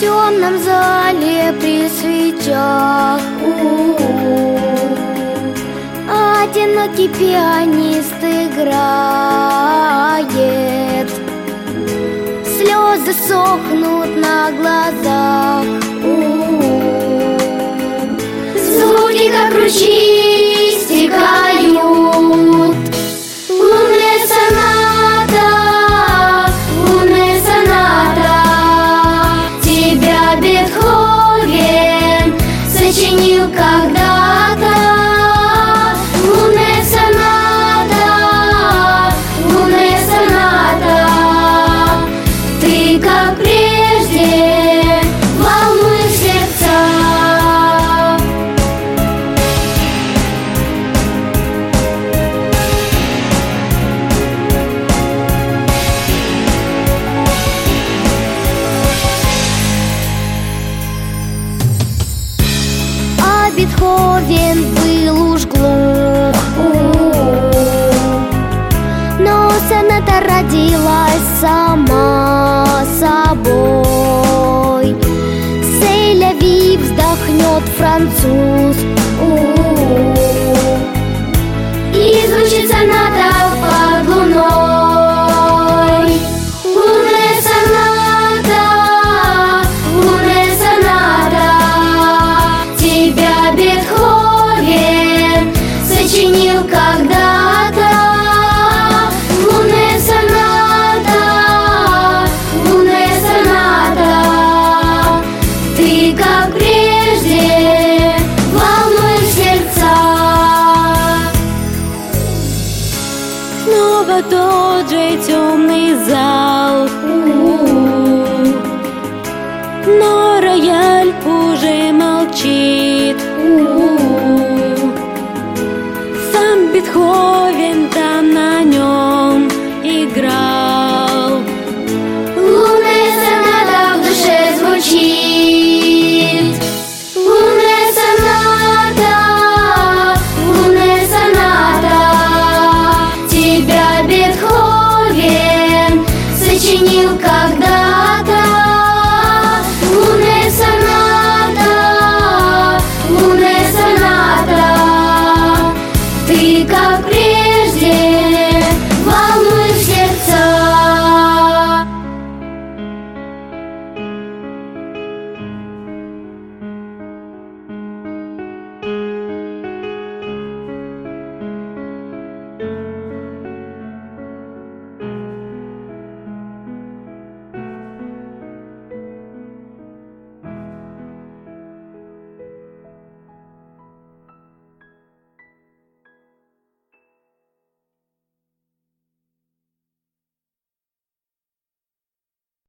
темном зале при свечах одинокий пианист играет. Слезы сохнут на глазах. Звуки, как ручьи, стекают. Лунная соната, лунная соната. Тебя Бетховен сочинил когда-то. Лунная соната, лунная соната. Ты, как прежде, волнуешь сердца. Бетховен был уж глух, но соната родилась сама собой. Сей-ля-ви, вздохнет француз, и звучит соната под луной. Лунная соната, лунная соната. Тебя Бетховен сочинил когда-то. Лунная соната, лунная соната. Ты, как прежде, волнуешь сердца. Снова тот же темный зал, но рояль уже молчит. Сам Бетховен там на нем играл.